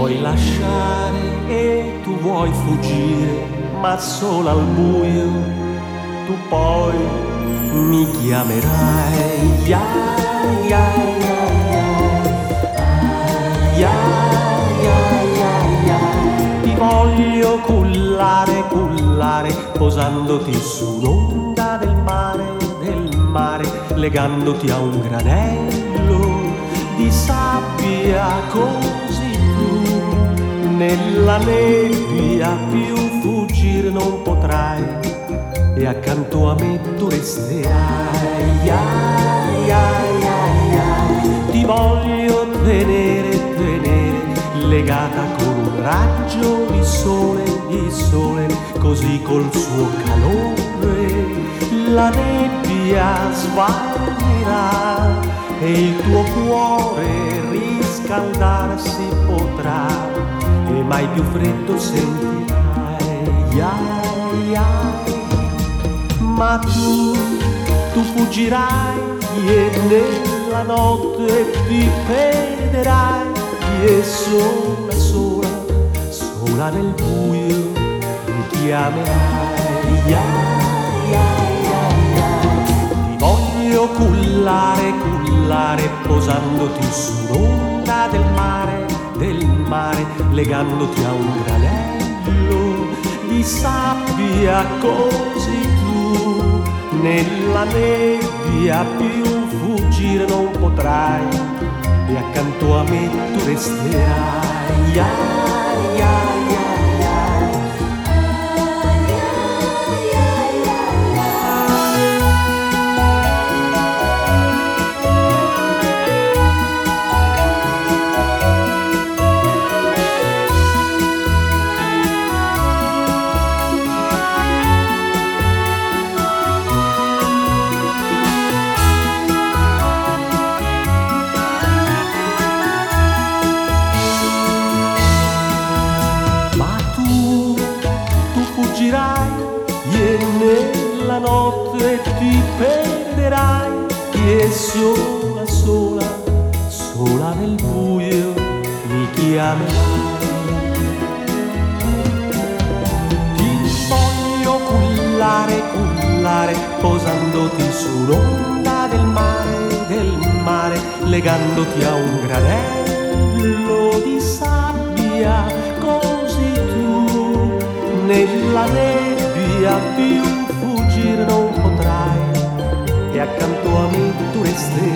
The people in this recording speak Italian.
vuoi lasciare e tu vuoi fuggire, ma solo al buio tu poi mi chiamerai. Ya, ya, ya, ya. Ya, ya, ya, ya. Ti voglio cullare, cullare, posandoti su un'onda del mare, legandoti a un granello di sabbia, così tu nella nebbia più fuggire non potrai e accanto a me tu resterai. Ya, ya, ya, ya. Ti voglio tenere, tenere, legata con un raggio di sole, così col suo calore la nebbia svanirà e il tuo cuore riscaldarsi potrà e mai più freddo sentirai. Ya, ya. Ma tu fuggirai e nella notte ti perderai e sola, sola, sola nel buio mi chiamerai. Ya, ya, ya, ya. Ti voglio cullare, cullare, posandoti sull'onda del mare, legandoti a un granello di sabbia, così tu nella nebbia più fuggire non potrai e accanto a me tu resterai. Ya, ya, ya, ya. Fuggirai e nella notte ti perderai e sola, sola, sola nel buio mi chiamerai. Ti voglio cullare, cullare, posandoti sull'onda del mare, legandoti a un granello di sabbia, così tu nella nebbia più fuggire non potrai e accanto a me tu resterai.